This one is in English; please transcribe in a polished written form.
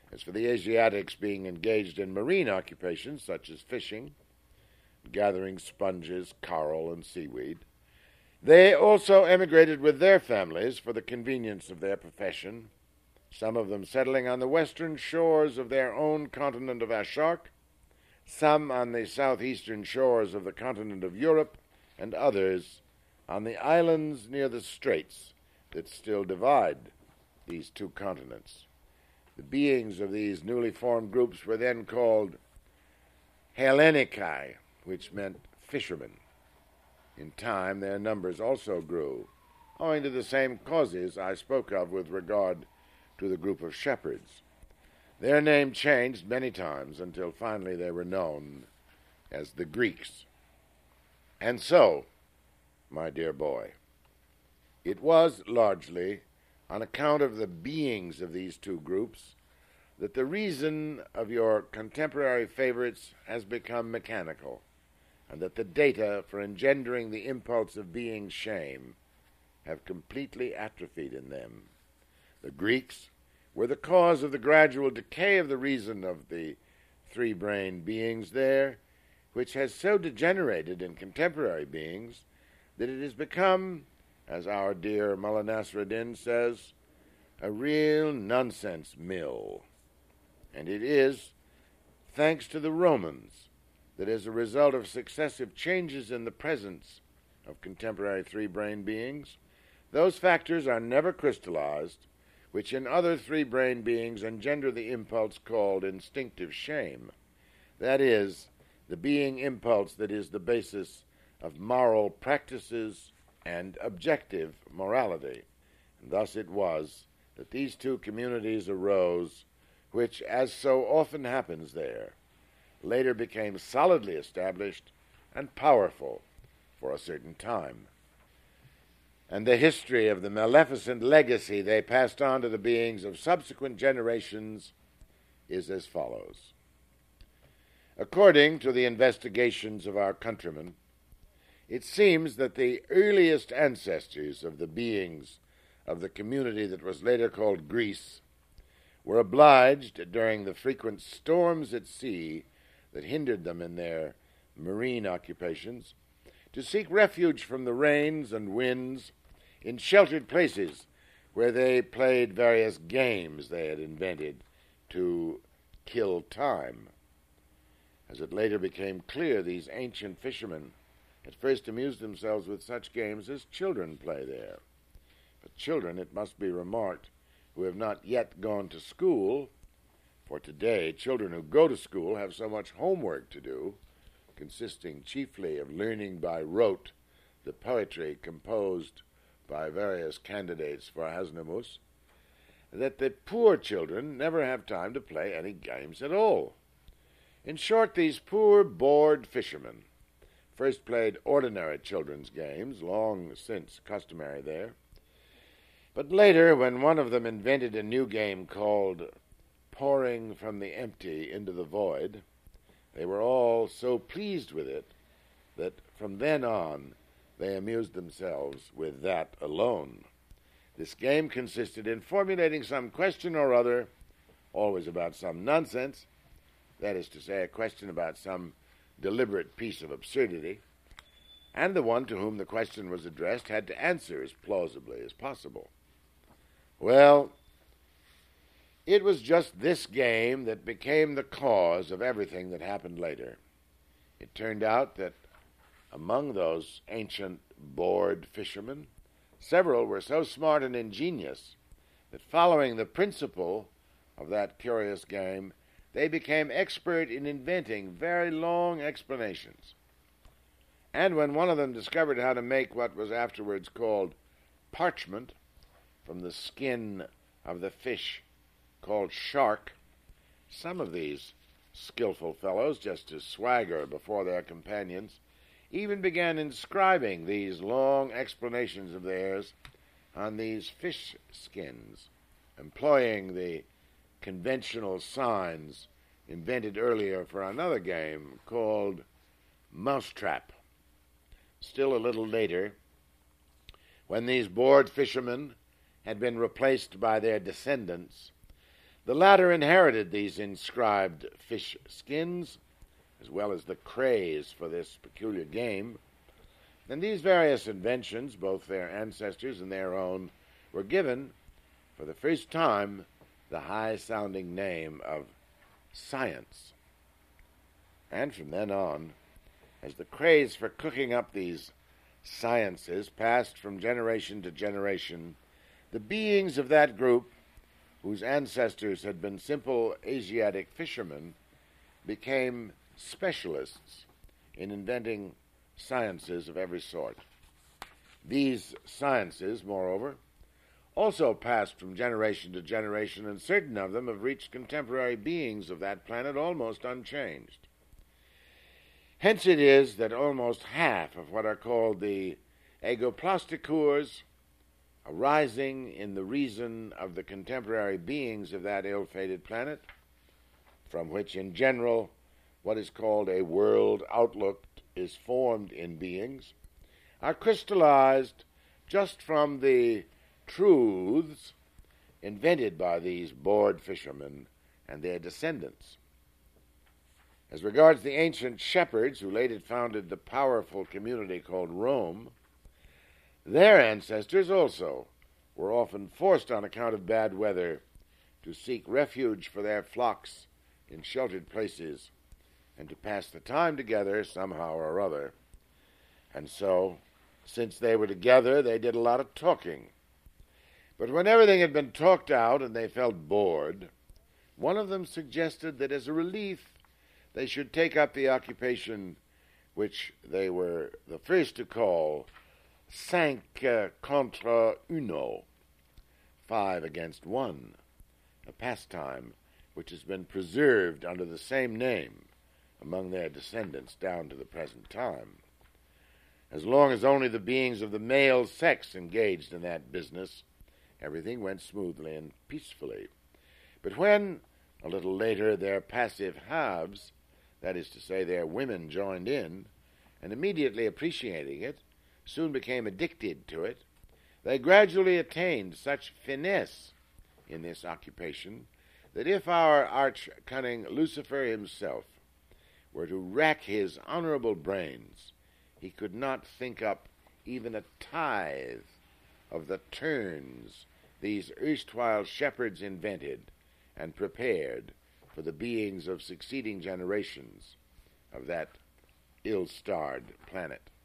As for the Asiatics being engaged in marine occupations such as fishing, gathering sponges, coral, and seaweed, they also emigrated with their families for the convenience of their profession, some of them settling on the western shores of their own continent of Ashark, some on the southeastern shores of the continent of Europe, and others on the islands near the straits that still divide these two continents. The beings of these newly formed groups were then called Hellenicae, which meant fishermen. In time, their numbers also grew, owing to the same causes I spoke of with regard to the group of shepherds. Their name changed many times until finally they were known as the Greeks. And so, my dear boy, it was largely on account of the beings of these two groups that the reason of your contemporary favorites has become mechanical, and that the data for engendering the impulse of being shame have completely atrophied in them. The Greeks were the cause of the gradual decay of the reason of the three-brained beings there, which has so degenerated in contemporary beings that it has become, as our dear Mullah Nasruddin says, a real nonsense mill. And it is, thanks to the Romans, that as a result of successive changes in the presence of contemporary three-brained beings, those factors are never crystallized which in other three-brained beings engender the impulse called instinctive shame. That is, the being impulse that is the basis of moral practices and objective morality. And thus it was that these two communities arose, which, as so often happens there, later became solidly established and powerful for a certain time. And the history of the maleficent legacy they passed on to the beings of subsequent generations is as follows. According to the investigations of our countrymen, it seems that the earliest ancestors of the beings of the community that was later called Greece were obliged, during the frequent storms at sea that hindered them in their marine occupations, to seek refuge from the rains and winds in sheltered places where they played various games they had invented to kill time. As it later became clear, these ancient fishermen at first amused themselves with such games as children play there. But children, it must be remarked, who have not yet gone to school, for today children who go to school have so much homework to do, consisting chiefly of learning by rote the poetry composed by various candidates for Hasnamus, that the poor children never have time to play any games at all. In short, these poor, bored fishermen first played ordinary children's games, long since customary there, but later, when one of them invented a new game called pouring from the empty into the void, they were all so pleased with it that from then on they amused themselves with that alone. This game consisted in formulating some question or other, always about some nonsense, that is to say, a question about some deliberate piece of absurdity, and the one to whom the question was addressed had to answer as plausibly as possible. Well, it was just this game that became the cause of everything that happened later. It turned out that among those ancient bored fishermen, several were so smart and ingenious that following the principle of that curious game, they became expert in inventing very long explanations. And when one of them discovered how to make what was afterwards called parchment from the skin of the fish called shark, some of these skillful fellows, just to swagger before their companions, even began inscribing these long explanations of theirs on these fish skins, employing the conventional signs invented earlier for another game called mousetrap. Still a little later, when these bored fishermen had been replaced by their descendants, The latter inherited these inscribed fish skins, as well as the craze for this peculiar game, and these various inventions, both their ancestors and their own, were given, for the first time, the high-sounding name of science. And from then on, as the craze for cooking up these sciences passed from generation to generation, the beings of that group, whose ancestors had been simple Asiatic fishermen, became specialists in inventing sciences of every sort. These sciences, moreover, also passed from generation to generation, and certain of them have reached contemporary beings of that planet almost unchanged. Hence it is that almost half of what are called the egoplasticures, arising in the reason of the contemporary beings of that ill-fated planet, from which in general what is called a world outlook is formed in beings, are crystallized just from the truths invented by these bored fishermen and their descendants. As regards the ancient shepherds who later founded the powerful community called Rome, their ancestors also were often forced on account of bad weather to seek refuge for their flocks in sheltered places and to pass the time together somehow or other. And so, since they were together, they did a lot of talking. But when everything had been talked out and they felt bored, one of them suggested that as a relief they should take up the occupation which they were the first to call cinq contre uno, 5 against 1, a pastime which has been preserved under the same name among their descendants down to the present time. As long as only the beings of the male sex engaged in that business, everything went smoothly and peacefully. But when, a little later, their passive halves, that is to say, their women, joined in, and immediately appreciating it, soon became addicted to it, they gradually attained such finesse in this occupation that if our arch-cunning Lucifer himself were to rack his honorable brains, he could not think up even a tithe of the turns these erstwhile shepherds invented and prepared for the beings of succeeding generations of that ill-starred planet.